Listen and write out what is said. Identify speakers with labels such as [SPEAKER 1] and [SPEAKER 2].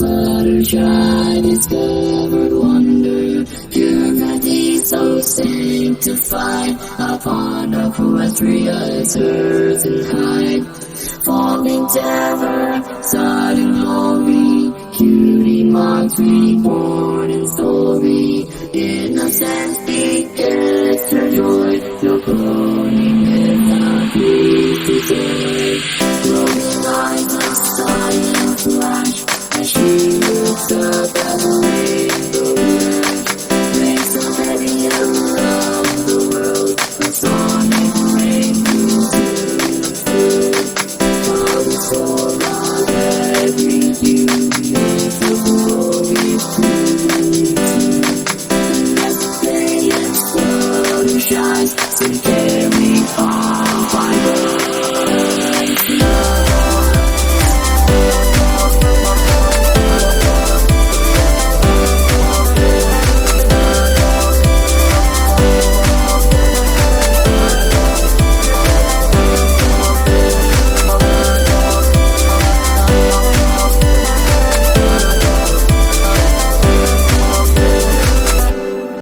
[SPEAKER 1] Fluttershy discovered wonder, purity so sanctified, upon Equestria's earth and hide. Falling terror, sudden glory, cutie marks reborn in story. Innocence begets her joy, no